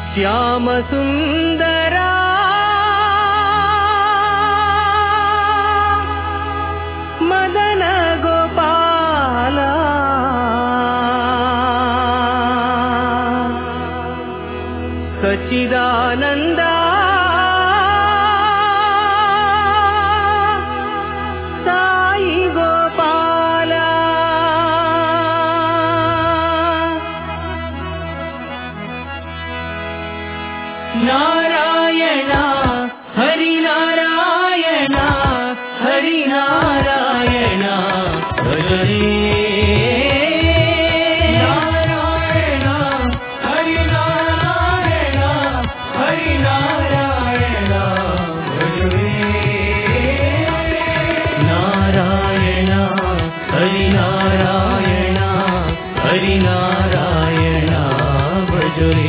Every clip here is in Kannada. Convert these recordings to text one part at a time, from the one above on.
ಶ್ಯಾಮ ಸುಂದರ ಮದನ ಗೋಪಾಲ ಸಚ್ಚಿದಾನಂದ ಸಾಯಿ ಗೋಪಾಲ ನಾರಾಯಣ ಹರಿನಾರಾಯಣ ಹರಿನಾರಾಯಣ ಭಜರೇ ನಾರಾಯಣ ಹರಿನಾರಾಯಣ ಹರಿನಾರಾಯಣ ಭಜರೇ ನಾರಾಯಣ ಹರಿನಾರಾಯಣ ಹರಿನಾರಾಯಣ ಭಜರೇ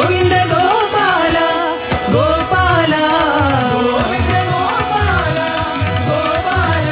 गोविंद गोपाल गोपाल गोविंद गोपाल गोपाल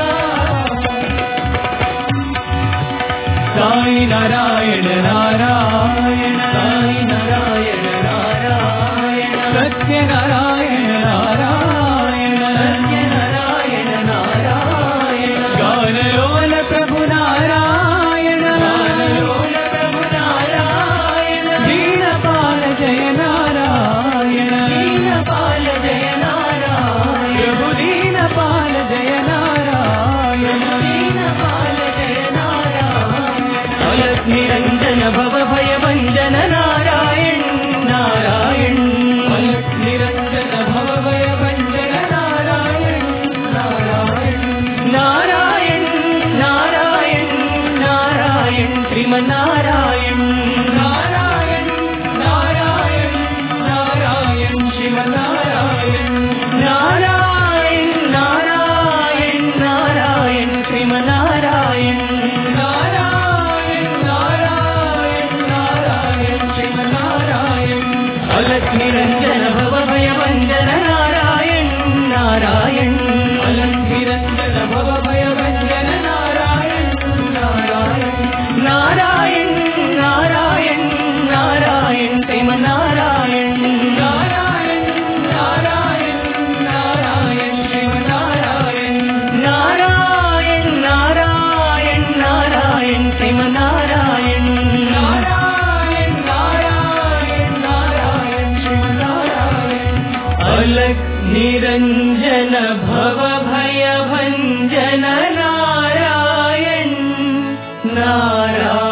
साई नारायण नारायण साई नारायण नारायण सत्य नारायण नारायण सत्य नारायण नारायण गानलोल प्रभु नारायण गानलोल प्रभु नारायण दीनपाल जय नारायण दीनपाल जय नारायण प्रभु दीनपाल जय नारायण दीनपाल जय नारायण अलख निरंजन भव भय भंजन नारायण नारायण अलख निरंजन भव भय भंजन नारायण नारायण नारायण नारायण नारायण श्रीमन्नारायण नारायण नारायण नारायण श्रीमन्नारायण नारायण नारायण नारायण श्रीमन्नारायण नारायण नारायण नारायण श्रीमन्नारायण अलख निरंजन भव भय भंजन नारायण नारायण अलख निरंजन भव भय भंजन नारायण नारायण नारायण नारायण नारायण श्रीमन्नारायण नारायण नारायण नारायण श्रीमन्नारायण नारायण नारायण नारायण श्रीमन्नारायण नारायण नारायण नारायण श्रीमन्नारायण अलख निरंजन भव भय भंजन नारायण नारायण